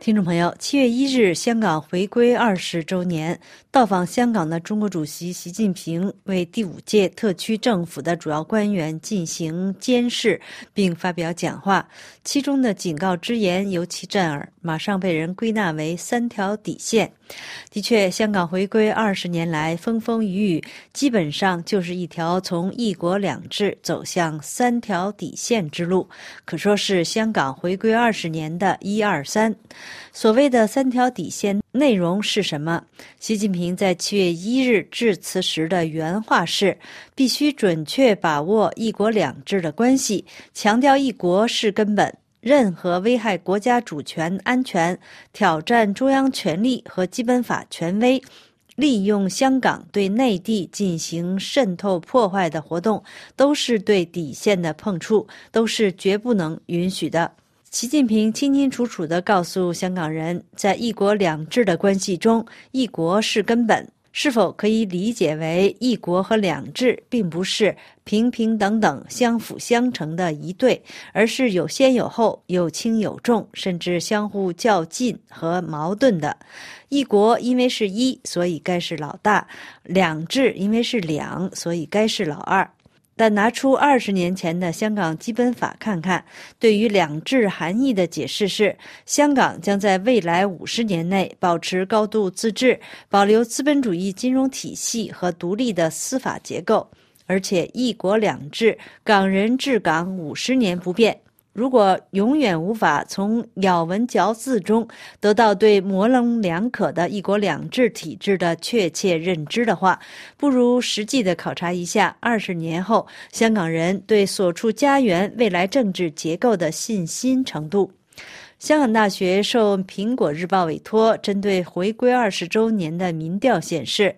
听众朋友，7月1日，香港回归20周年，到访香港的中国主席习近平为第5届特区政府的主要官员进行监视，并发表讲话。其中的警告之言尤其震耳，马上被人归纳为3条底线。的确，香港回归20年来风风雨雨，基本上就是一条从一国两制走向3条底线之路，可说是香港回归20年的1、2、3。所谓的3条底线内容是什么？习近平在7月1日致辞时的原话是：必须准确把握一国两制的关系，强调一国是根本，任何危害国家主权安全、挑战中央权力和基本法权威、利用香港对内地进行渗透破坏的活动，都是对底线的碰触，都是绝不能允许的。习近平清清楚楚地告诉香港人，在一国两制的关系中，一国是根本。是否可以理解为一国和两制并不是平平等等相辅相成的一对，而是有先有后，有轻有重，甚至相互较劲和矛盾的。一国因为是一，所以该是老大；两制因为是两，所以该是老二。但拿出20年前的香港基本法看看，对于两制含义的解释是：香港将在未来50年内保持高度自治，保留资本主义金融体系和独立的司法结构，而且一国两制，港人治港50年不变。如果永远无法从咬文嚼字中得到对模棱两可的一国两制体制的确切认知的话，不如实际地考察一下20年后香港人对所处家园未来政治结构的信心程度。香港大学受苹果日报委托，针对回归20周年的民调显示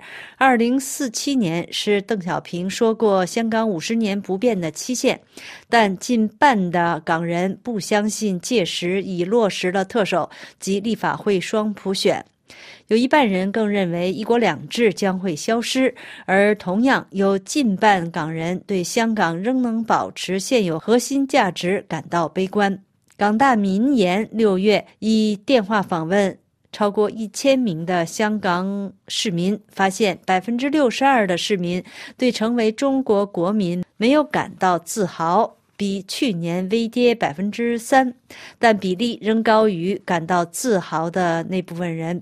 ，2047年是邓小平说过香港50年不变的期限，但近半的港人不相信届时已落实了特首及立法会双普选。有一半人更认为一国两制将会消失，而同样有近半港人对香港仍能保持现有核心价值感到悲观。港大民研6月以电话访问超过1000名的香港市民，发现62%的市民对成为中国国民没有感到自豪，比去年微跌3%，但比例仍高于感到自豪的那部分人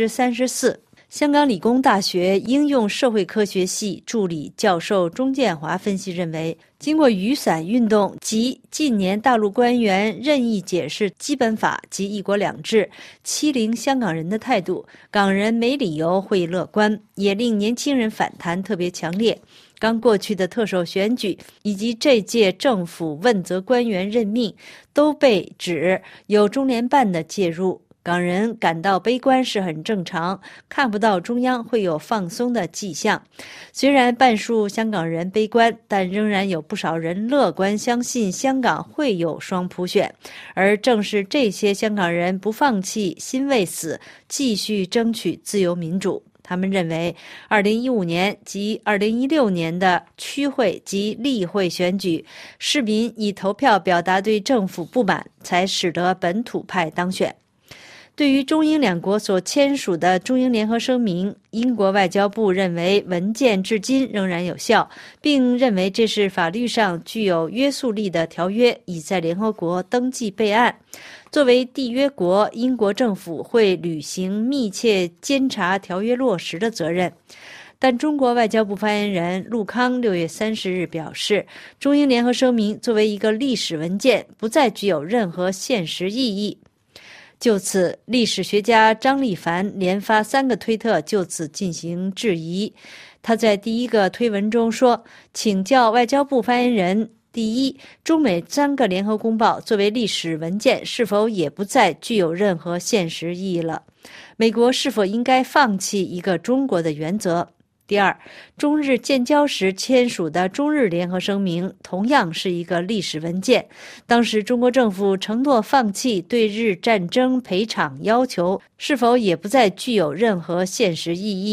34%。香港理工大学应用社会科学系助理教授钟建华分析认为，经过雨伞运动及近年大陆官员任意解释基本法及一国两制欺凌香港人的态度，港人没理由会乐观，也令年轻人反弹特别强烈。刚过去的特首选举以及这届政府问责官员任命都被指有中联办的介入，港人感到悲观是很正常，看不到中央会有放松的迹象。虽然半数香港人悲观，但仍然有不少人乐观，相信香港会有双普选。而正是这些香港人不放弃，心未死，继续争取自由民主。他们认为2015年及2016年的区会及立会选举，市民以投票表达对政府不满，才使得本土派当选。对于中英两国所签署的中英联合声明，英国外交部认为文件至今仍然有效，并认为这是法律上具有约束力的条约，已在联合国登记备案。作为缔约国，英国政府会履行密切监察条约落实的责任。但中国外交部发言人陆康6月30日表示，中英联合声明作为一个历史文件，不再具有任何现实意义。就此，历史学家张立凡连发3个推特就此进行质疑。他在第一个推文中说，请教外交部发言人，第一，中美3个联合公报作为历史文件是否也不再具有任何现实意义了？美国是否应该放弃一个中国的原则？第二，中日建交时签署的中日联合声明同样是一个历史文件，当时中国政府承诺放弃对日战争赔偿要求，是否也不再具有任何现实意义？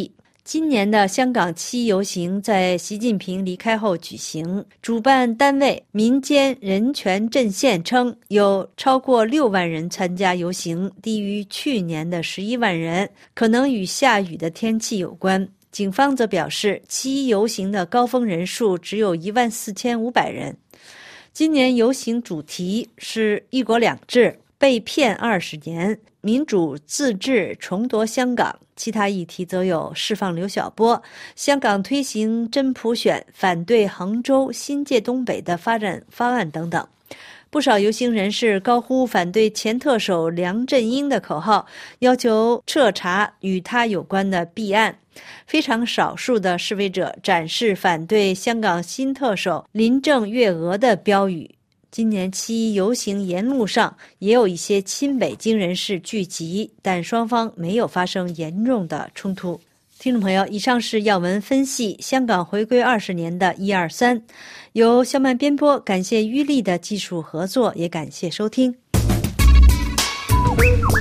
今年的香港七一游行在习近平离开后举行，主办单位民间人权阵线称有超过6万人参加游行，低于去年的11万人，可能与下雨的天气有关。警方则表示，七一游行的高峰人数只有14500人。今年游行主题是“一国两制”。被骗20年，民主自治重夺香港，其他议题则有释放刘晓波、香港推行真普选、反对杭州新界东北的发展方案等等。不少游行人士高呼反对前特首梁振英的口号，要求彻查与他有关的弊案。非常少数的示威者展示反对香港新特首林郑月娥的标语。今年七一游行沿路上也有一些亲北京人士聚集，但双方没有发生严重的冲突。听众朋友，以上是要闻分析香港回归20年的1、2、3，由肖曼编播，感谢于丽的技术合作，也感谢收听。